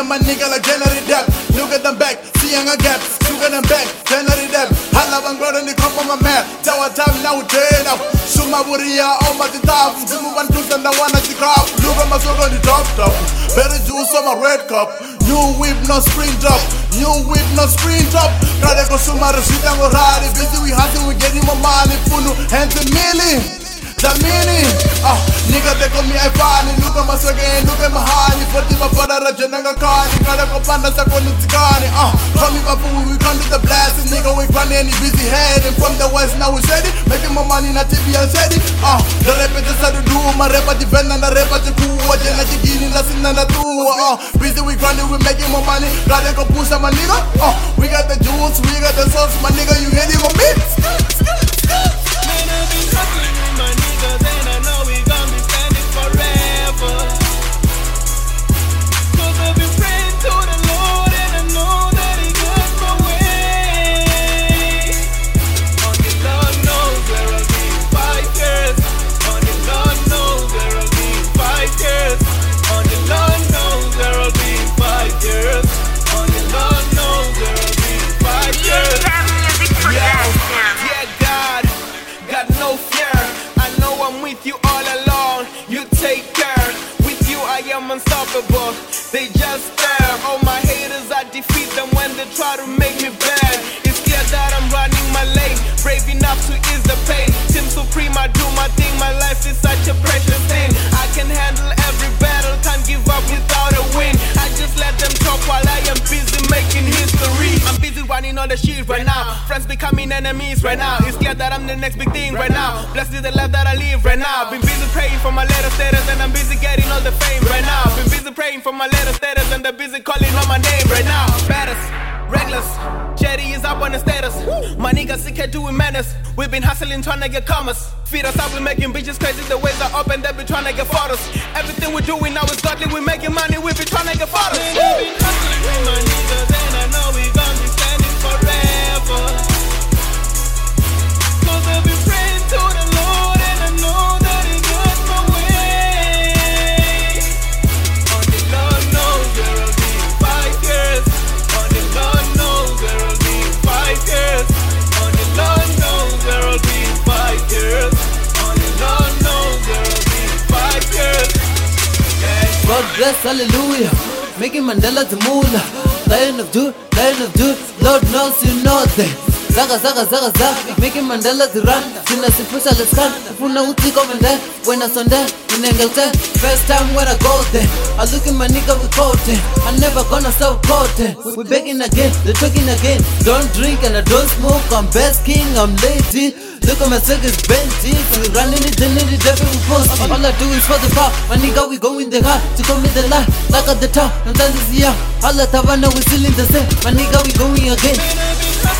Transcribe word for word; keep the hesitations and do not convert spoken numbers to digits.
and my nigga like January Depp. Look at them back, seeing a gap. Look at them back, January Depp. I love and God and the come from my man. Tower time now dead up. Suma Buria, all my top. Zimu one two and the one at the crowd. Look at my soul on the top top. Very juice on my red cup. New whip, no sprint up. New whip, no sprint up. Gotta go suma receipt and go ride. Busy we hunting, we getting my money. Funu, hands a million. The meaning, ah, nigga they call me I funny. Look at my swag and look at my honey. Forty my brother Raja nanga kani. Gotta go panda sa kono tikani. Ah, call me babu, we come to the blast. Nigga we run any busy head. And from the west now we said it. Making my money na T V and said it. Ah, the rap just had to do. My rap at the band and the rap at the cool. What you like to get in the sin and the two. Ah, busy we grinding, we making more money. Gotta go push my nigga. Ah, we got the juice, we got the sauce. My nigga, you ready for me? Man, I've been hustling with my niggas and I know we gon' be standing forever. Cause I've been praying to the Lord and I know that He got my way. Only Lord knows where I'll be in five years. Only Lord knows where I'll be in five years. Only Lord knows where I'll be in five years. Only Lord knows where I'll be in five years. Yeah, yeah, God. Got no fear, I know I'm with you all along. You take care, with you I am unstoppable. They just stare, all my haters I defeat them when they try to make me bad. It's clear that I'm running my lane, brave enough to ease the pain. Team Supreme, I do my thing, my life is such a precious thing. I can handle every battle, can't give up without a win. I just let them talk while I am busy making history. I'm busy running all the shit right now, friends becoming enemies right now. It's clear that I'm the next big thing right now. Blessed is the life that I live right now. Been busy praying for my letter status and I'm busy getting all the fame right now. Been busy praying for my letter status and they're busy calling on my name right now. Baddest, reckless, Jetty is up on the status. My niggas sick at doing menace. We've been hustling trying to get commas. Feed us up, we making bitches crazy. The ways are open, they be trying to get photos. Everything we're doing now is godly. We making money, we be trying to get photos. Man, I've been hustling with my niggas and I know we gon' be standing forever. Cause I've been praying to the Lord and I know that He got my way. Only Lord knows where I'll be in five years. Only Lord knows where I'll be in five years. Only Lord knows where I'll be in five years. Only Lord knows where I'll be in five years. Yeah. God bless, hallelujah. Making Mandela to moolah. Lion of Jude, Lion of Jude. Lord knows you know that. Zaga, zaga, zaga, zaga. Making Mandela to run. Sina sipusha let's can. Funa uti come there. When I son there, in Engelton. First time when I go there, I look at my nigga with coat. I'm never gonna stop coat. We begging again, they're talking again. Don't drink and I don't smoke. I'm best king, I'm lazy. Look at my circus Benji. We running it, then it devil we post. All I do is for the bar. My nigga, we go in the car to come in the line. Like at the top, and then this year. All the Tavana, we still in the same. My nigga, we going again.